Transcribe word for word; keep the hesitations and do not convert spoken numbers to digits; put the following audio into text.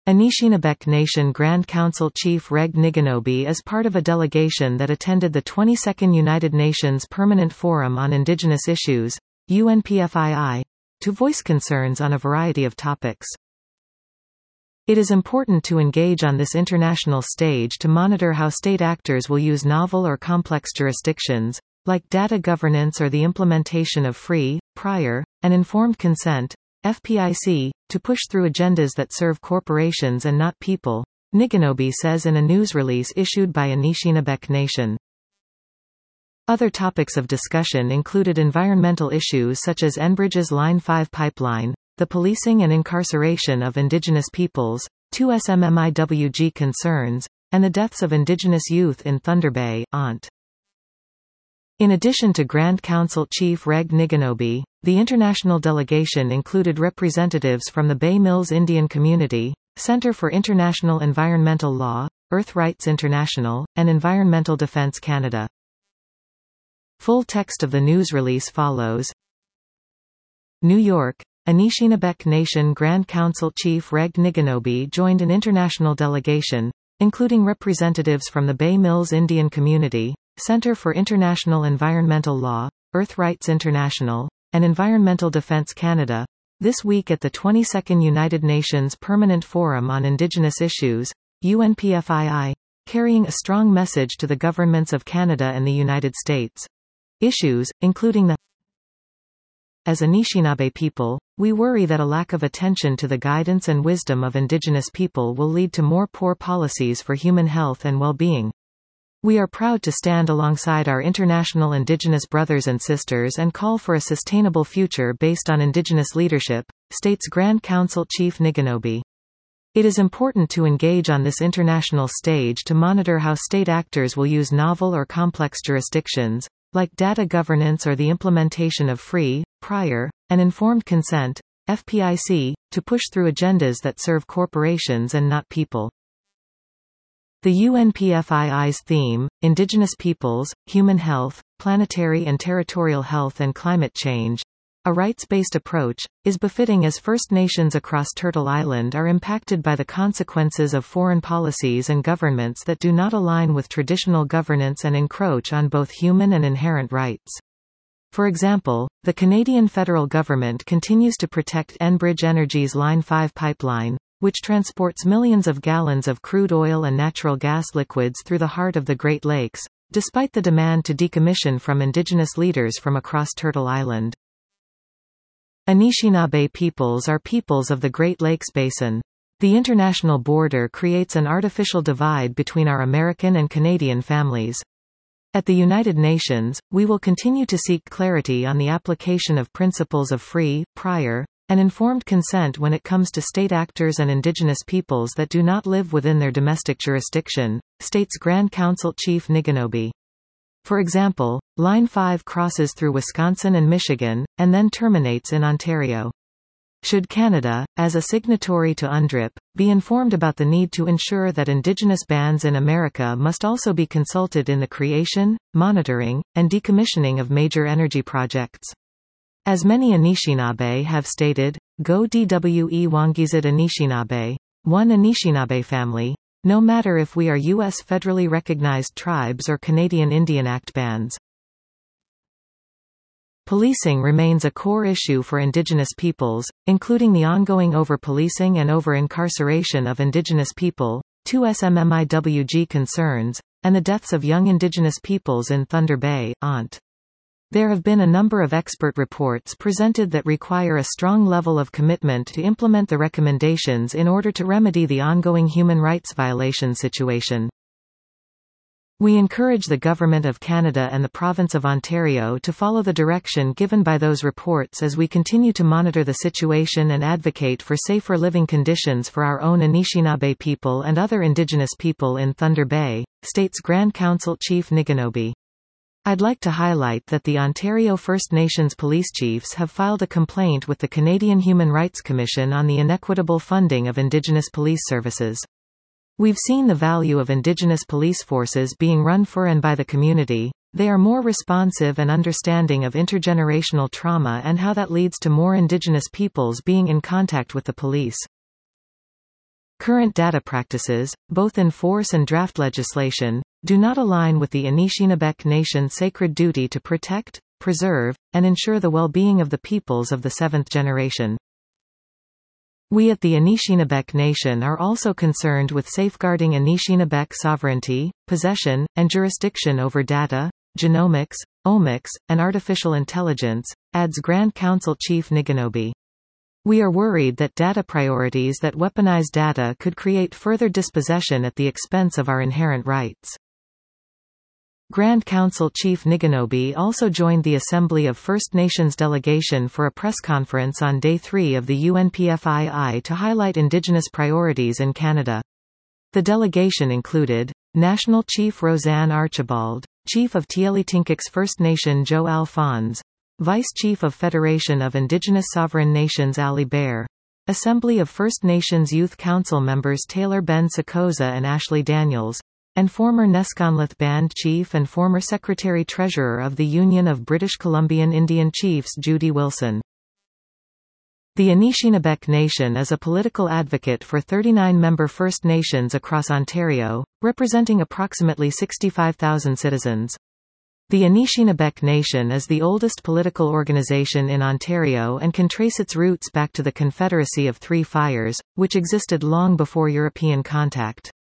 Anishinabek Nation Grand Council Chief Reg Niganobi is part of a delegation that attended the twenty-second United Nations Permanent Forum on Indigenous Issues, U N P F I I, to voice concerns on a variety of topics. It is important to engage on this international stage to monitor how state actors will use novel or complex jurisdictions, like data governance or the implementation of free, prior, and informed consent, F P I C, to push through agendas that serve corporations and not people, Niganobi says in a news release issued by Anishinabek Nation. Other topics of discussion included environmental issues such as Enbridge's Line five pipeline, the policing and incarceration of indigenous peoples, two S M M I W G concerns, and the deaths of indigenous youth in Thunder Bay, A N T. In addition to Grand Council Chief Reg Niganobi, the international delegation included representatives from the Bay Mills Indian Community, Centre for International Environmental Law, Earth Rights International, and Environmental Defence Canada. Full text of the news release follows. New York, Anishinabek Nation Grand Council Chief Reg Niganobi joined an international delegation, including representatives from the Bay Mills Indian Community, Centre for International Environmental Law, Earth Rights International, and Environmental Defence Canada, this week at the twenty-second United Nations Permanent Forum on Indigenous Issues, U N P F I I, carrying a strong message to the governments of Canada and the United States. Issues, including the As Anishinaabe people, we worry that a lack of attention to the guidance and wisdom of Indigenous people will lead to more poor policies for human health and well-being. We are proud to stand alongside our international Indigenous brothers and sisters and call for a sustainable future based on Indigenous leadership, states Grand Council Chief Niganobi. It is important to engage on this international stage to monitor how state actors will use novel or complex jurisdictions, like data governance or the implementation of free, prior, and informed consent, F P I C, to push through agendas that serve corporations and not people. The U N P F I I's theme, Indigenous Peoples, Human Health, Planetary and Territorial Health and Climate Change, a rights-based approach, is befitting as First Nations across Turtle Island are impacted by the consequences of foreign policies and governments that do not align with traditional governance and encroach on both human and inherent rights. For example, the Canadian federal government continues to protect Enbridge Energy's Line five pipeline, which transports millions of gallons of crude oil and natural gas liquids through the heart of the Great Lakes, despite the demand to decommission from Indigenous leaders from across Turtle Island. Anishinaabe peoples are peoples of the Great Lakes Basin. The international border creates an artificial divide between our American and Canadian families. At the United Nations, we will continue to seek clarity on the application of principles of free, prior, and informed consent when it comes to state actors and Indigenous peoples that do not live within their domestic jurisdiction, states Grand Council Chief Niganobi. For example, Line five crosses through Wisconsin and Michigan, and then terminates in Ontario. Should Canada, as a signatory to UNDRIP, be informed about the need to ensure that Indigenous bands in America must also be consulted in the creation, monitoring, and decommissioning of major energy projects? As many Anishinaabe have stated, Go D W E Wangizit Anishinaabe, one Anishinaabe family, no matter if we are U S federally recognized tribes or Canadian Indian Act bands. Policing remains a core issue for Indigenous peoples, including the ongoing over-policing and over-incarceration of Indigenous people, two S M M I W G concerns, and the deaths of young Indigenous peoples in Thunder Bay, A N T. There have been a number of expert reports presented that require a strong level of commitment to implement the recommendations in order to remedy the ongoing human rights violation situation. We encourage the Government of Canada and the Province of Ontario to follow the direction given by those reports as we continue to monitor the situation and advocate for safer living conditions for our own Anishinaabe people and other Indigenous people in Thunder Bay, states Grand Council Chief Niganobi. I'd like to highlight that the Ontario First Nations police chiefs have filed a complaint with the Canadian Human Rights Commission on the inequitable funding of Indigenous police services. We've seen the value of Indigenous police forces being run for and by the community. They are more responsive and understanding of intergenerational trauma and how that leads to more Indigenous peoples being in contact with the police. Current data practices, both in force and draft legislation, do not align with the Anishinabek Nation's sacred duty to protect, preserve, and ensure the well-being of the peoples of the seventh generation. We at the Anishinabek Nation are also concerned with safeguarding Anishinabek sovereignty, possession, and jurisdiction over data, genomics, omics, and artificial intelligence, adds Grand Council Chief Niganobe. We are worried that data priorities that weaponize data could create further dispossession at the expense of our inherent rights. Grand Council Chief Niganobe also joined the Assembly of First Nations delegation for a press conference on Day three of the U N P F I I to highlight Indigenous priorities in Canada. The delegation included National Chief Roseanne Archibald, Chief of Tielitinkik's First Nation Joe Alphonse, Vice Chief of Federation of Indigenous Sovereign Nations Ali Baer, Assembly of First Nations Youth Council members Taylor Ben Sakoza and Ashley Daniels, and former Neskonlith Band Chief and former Secretary-Treasurer of the Union of British Columbian Indian Chiefs Judy Wilson. The Anishinabek Nation is a political advocate for thirty-nine member First Nations across Ontario, representing approximately sixty-five thousand citizens. The Anishinabek Nation is the oldest political organization in Ontario and can trace its roots back to the Confederacy of Three Fires, which existed long before European contact.